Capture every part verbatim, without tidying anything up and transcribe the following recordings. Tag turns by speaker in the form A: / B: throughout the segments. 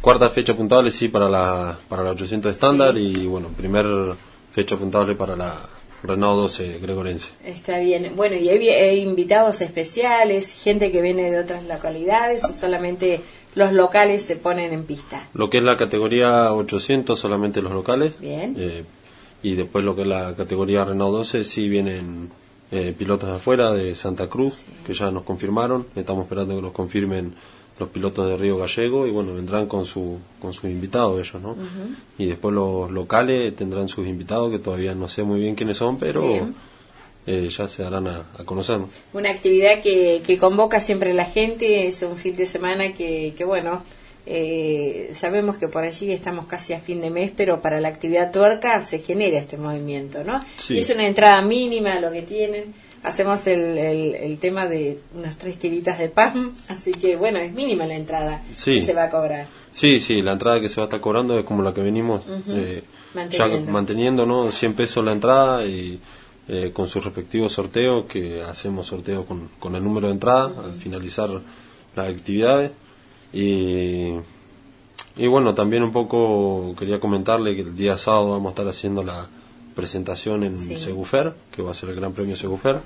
A: cuarta fecha puntable sí para la para la ochocientos estándar, sí. Y bueno, primer fecha puntable para la Renault doce gregorense.
B: Está bien. Bueno, ¿y hay, hay invitados especiales, gente que viene de otras localidades o solamente los locales se ponen en pista?
A: Lo que es la categoría ochocientos, solamente los locales.
B: Bien.
A: Eh, y después lo que es la categoría Renault doce, sí vienen eh, pilotos de afuera, de Santa Cruz, sí. Que ya nos confirmaron. Estamos esperando que nos confirmen los pilotos de Río Gallego y bueno, vendrán con su con sus invitados ellos, ¿no? Uh-huh. Y después los locales tendrán sus invitados, que todavía no sé muy bien quiénes son, pero eh, ya se darán a, a conocer.
B: Una actividad que, que convoca siempre la gente, es un fin de semana que, que bueno, eh, sabemos que por allí estamos casi a fin de mes, pero para la actividad tuerca se genera este movimiento, ¿no?
A: Sí.
B: Y es una entrada mínima lo que tienen. Hacemos el, el, el tema de unas tres tiritas de pan, así que bueno, es mínima la entrada, sí, que se va a cobrar.
A: Sí, sí, la entrada que se va a estar cobrando es como la que venimos uh-huh. eh, manteniendo. Ya manteniendo, ¿no? cien pesos la entrada y eh, con su respectivo sorteo, que hacemos sorteo con, con el número de entrada uh-huh. al finalizar las actividades. Y, y bueno, también un poco quería comentarle que el día sábado vamos a estar haciendo la presentación en sí. Segufer, que va a ser el Gran Premio sí. Segufer,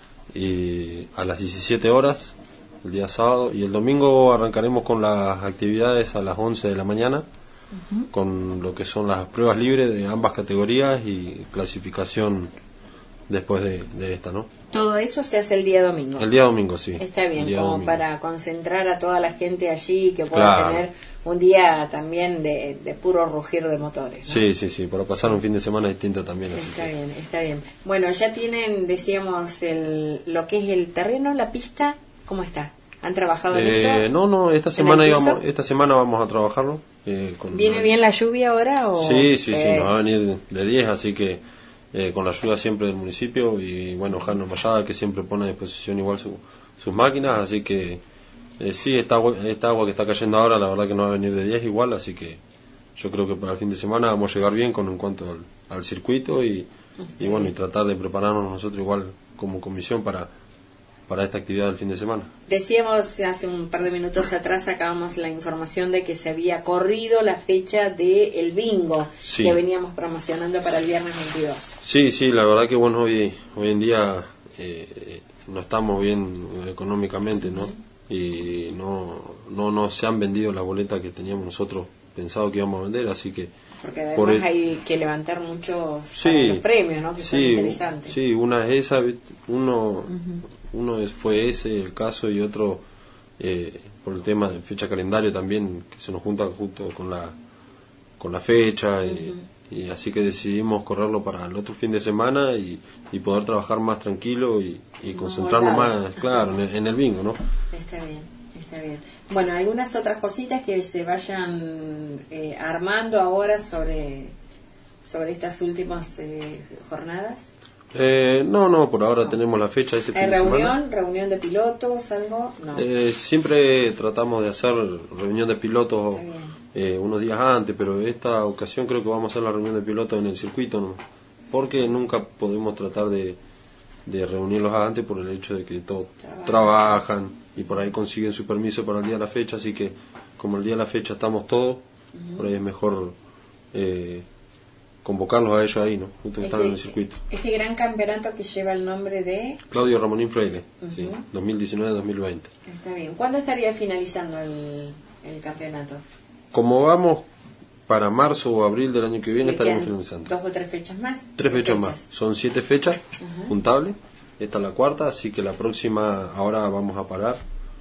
A: y a las diecisiete horas el día sábado, y el domingo arrancaremos con las actividades a las once de la mañana uh-huh. con lo que son las pruebas libres de ambas categorías y clasificación después de, de esta, ¿no?
B: Todo eso se hace el día domingo.
A: El día domingo, sí.
B: Está bien, como
A: domingo.
B: Para concentrar a toda la gente allí, que pueda
A: claro.
B: tener un día también de, de puro rugir de motores, ¿no?
A: Sí, sí, sí, para pasar sí. un fin de semana distinto también. Así
B: está
A: que.
B: bien, está bien. Bueno, ya tienen, decíamos, el, lo que es el terreno, la pista, ¿cómo está? ¿Han trabajado en
A: eh,
B: eso?
A: No, no, esta semana íbamos, esta semana vamos a trabajarlo. Eh, con
B: ¿Viene bien la lluvia ahora? O?
A: Sí, sí, sí, sí, nos va a venir de diez, así que eh, con la ayuda siempre del municipio y bueno, Jano Mayada, que siempre pone a disposición igual su, sus máquinas, así que eh, sí, esta agua, esta agua que está cayendo ahora, la verdad que nos va a venir de diez igual, así que yo creo que para el fin de semana vamos a llegar bien con en cuanto al, al circuito y, y bueno, y tratar de prepararnos nosotros igual como comisión para para esta actividad del fin de semana.
B: Decíamos hace un par de minutos atrás, sacábamos la información de que se había corrido la fecha de el bingo
A: sí.
B: que veníamos promocionando para el viernes veintidós.
A: Sí, sí, la verdad que bueno, hoy hoy en día eh, no estamos bien económicamente, ¿no? Y no no no se han vendido las boletas que teníamos nosotros pensado que íbamos a vender, así que
B: porque además
A: por el...
B: hay que levantar muchos
A: sí,
B: para los premios, ¿no? Que
A: sí,
B: son interesantes.
A: Sí, una es esa, uno uh-huh. uno es, fue ese el caso y otro eh, por el tema de fecha calendario también, que se nos junta justo con la con la fecha uh-huh. y, y así que decidimos correrlo para el otro fin de semana y, y poder trabajar más tranquilo y, y concentrarnos más, claro, en el, en el bingo, ¿no?
B: Está bien. Está bien. Bueno, algunas otras cositas que se vayan eh, armando ahora sobre sobre estas últimas eh, jornadas.
A: Eh, no, no, por ahora no. Tenemos la fecha de este fin de
B: reunión,
A: semana.
B: ¿Reunión de pilotos, algo? No.
A: Eh, siempre tratamos de hacer reunión de pilotos eh, unos días antes, pero esta ocasión creo que vamos a hacer la reunión de pilotos en el circuito, ¿no? Porque nunca podemos tratar de, de reunirlos antes por el hecho de que todos Trabaja. trabajan y por ahí consiguen su permiso para el día de la fecha, así que como el día de la fecha estamos todos, uh-huh. por ahí es mejor eh, convocarlos a ellos ahí, ¿no? Justo que este, están en el circuito.
B: Este gran campeonato que lleva el nombre de...
A: Claudio Ramonín Freire, uh-huh. sí, dos mil diecinueve dos mil veinte.
B: Está bien. ¿Cuándo estaría finalizando el, el campeonato?
A: Como vamos para marzo o abril del año que viene estaremos finalizando.
B: ¿Dos o tres fechas más?
A: Tres, tres fechas, fechas más. Son siete fechas uh-huh. juntables. Esta es la cuarta, así que la próxima, ahora vamos a parar,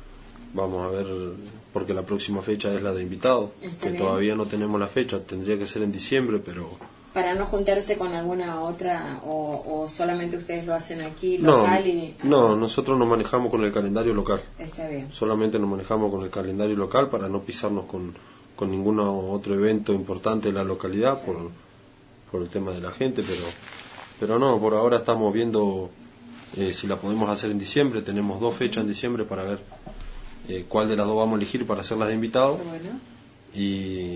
A: vamos a ver, porque la próxima fecha es la de invitados, que bien. Todavía no tenemos la fecha, tendría que ser en diciembre, pero...
B: Para no juntarse con alguna otra, o, o solamente ustedes lo hacen aquí, local
A: no,
B: y... Ah,
A: no, nosotros nos manejamos con el calendario local.
B: Está bien.
A: Solamente nos manejamos con el calendario local para no pisarnos con, con ningún otro evento importante en la localidad, por, por el tema de la gente, pero, pero no, por ahora estamos viendo... Eh, si la podemos hacer en diciembre, tenemos dos fechas en diciembre para ver eh, cuál de las dos vamos a elegir para hacerlas de invitados.
B: Bueno.
A: Y,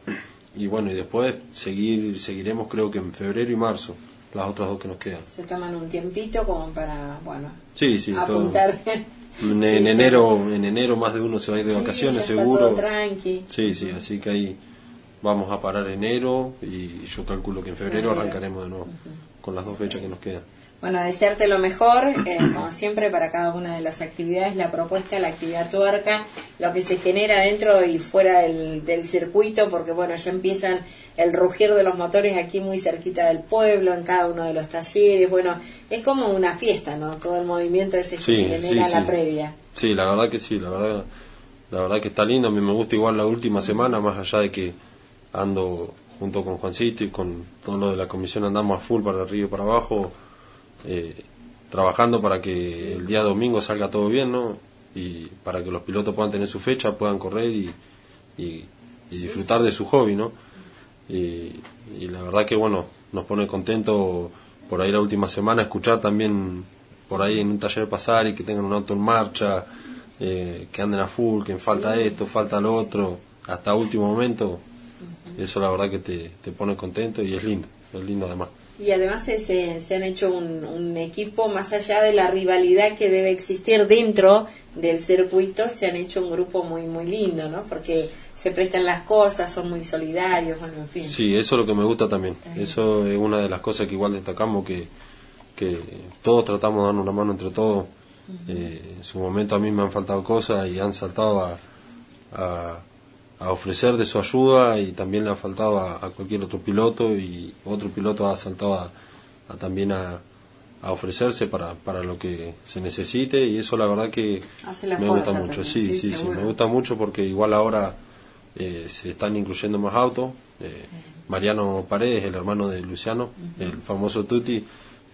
A: y bueno, y después seguir seguiremos creo que en febrero y marzo, las otras dos que nos quedan.
B: Se toman un tiempito como para, bueno,
A: sí, sí,
B: apuntar.
A: Todo, En,
B: sí,
A: en enero en enero más de uno se va a ir de
B: sí,
A: vacaciones,
B: ya
A: seguro.
B: está todo tranqui.
A: Sí, sí, así que ahí vamos a parar enero y yo calculo que en febrero, febrero. arrancaremos de nuevo uh-huh. con las dos fechas que nos quedan.
B: Bueno, desearte lo mejor, eh, como siempre, para cada una de las actividades, la propuesta, la actividad tuerca, lo que se genera dentro y fuera del, del circuito, porque bueno, ya empiezan el rugir de los motores aquí muy cerquita del pueblo, en cada uno de los talleres, bueno, es como una fiesta, ¿no? Todo el movimiento ese que
A: sí,
B: se genera
A: sí,
B: en la
A: sí.
B: previa.
A: Sí, la verdad que sí, la verdad, la verdad que está lindo, a mí me gusta igual la última semana, más allá de que ando junto con Juancito y con todo lo de la comisión, andamos a full para arriba y para abajo, eh, trabajando para que sí. el día domingo salga todo bien, ¿no? Y para que los pilotos puedan tener su fecha, puedan correr y, y, y disfrutar sí, sí. de su hobby, ¿no? Y, y la verdad que, bueno, nos pone contento por ahí la última semana escuchar también por ahí en un taller pasar y que tengan un auto en marcha, eh, que anden a full, que falta sí. esto, falta lo otro, hasta último momento. Uh-huh. Eso la verdad que te, te pone contento y es lindo, es lindo además.
B: Y además se, se, se han hecho un, un equipo, más allá de la rivalidad que debe existir dentro del circuito, se han hecho un grupo muy muy lindo, ¿no? Porque se prestan las cosas, son muy solidarios, bueno, en fin.
A: Sí, eso es lo que me gusta también. también. Eso es una de las cosas que igual destacamos, que, que todos tratamos de darnos una mano entre todos. Uh-huh. Eh, en su momento a mí me han faltado cosas y han saltado a... a a ofrecer de su ayuda y también le ha faltado a, a cualquier otro piloto y otro piloto ha saltado a, a también a, a ofrecerse para, para lo que se necesite y eso la verdad que me gusta mucho. También. Sí, sí, sí, sí, me gusta mucho porque igual ahora eh, se están incluyendo más autos. Eh, Mariano Paredes, el hermano de Luciano, uh-huh. el famoso Tuti,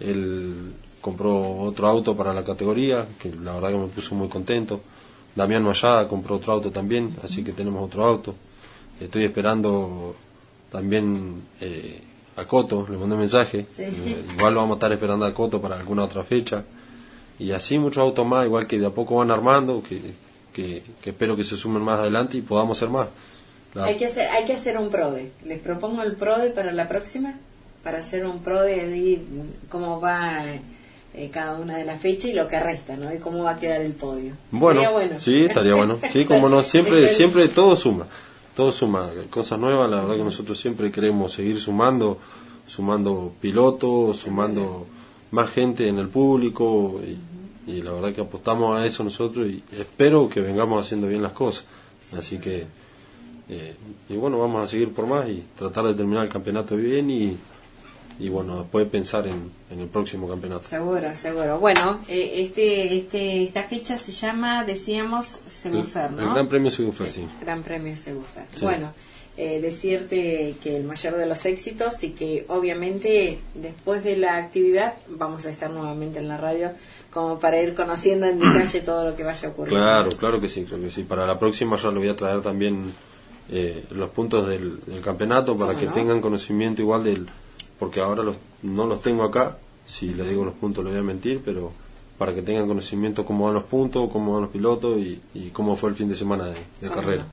A: él compró otro auto para la categoría, que la verdad que me puso muy contento. Damián Mayada compró otro auto también, así que tenemos otro auto. Estoy esperando también eh, a Coto, le mandé un mensaje. Sí. Eh, igual lo vamos a estar esperando a Coto para alguna otra fecha. Y así muchos autos más, igual que de a poco van armando, que, que, que espero que se sumen más adelante y podamos hacer más. La...
B: Hay que hacer, hay que hacer un PRODE. Les propongo el PRODE para la próxima, para hacer un PRODE de cómo va... Eh, cada una de las fechas y lo que resta, ¿no? Y cómo va a quedar el podio.
A: Bueno,
B: estaría bueno.
A: Sí, estaría bueno. Sí, como no, siempre siempre todo suma. Todo suma. Cosas nuevas, la verdad que nosotros siempre queremos seguir sumando, sumando pilotos, sumando más gente en el público y, y la verdad que apostamos a eso nosotros y espero que vengamos haciendo bien las cosas. Así que eh, y bueno, vamos a seguir por más y tratar de terminar el campeonato bien y y bueno, después pensar en, en el próximo campeonato.
B: Seguro, seguro. Bueno, eh, este, este, esta fecha se llama, decíamos, Segufer, ¿no?
A: El Gran Premio Segufer, sí.
B: Gran Premio Segufer. Sí. Bueno, eh, decirte que el mayor de los éxitos y que obviamente después de la actividad vamos a estar nuevamente en la radio como para ir conociendo en detalle todo lo que vaya ocurriendo.
A: Claro, claro que sí, claro que sí. Para la próxima ya le voy a traer también eh, los puntos del, del campeonato para que no? tengan conocimiento igual del... porque ahora los, no los tengo acá, si les digo los puntos les voy a mentir, pero para que tengan conocimiento cómo van los puntos, cómo van los pilotos y, y cómo fue el fin de semana de, de carrera.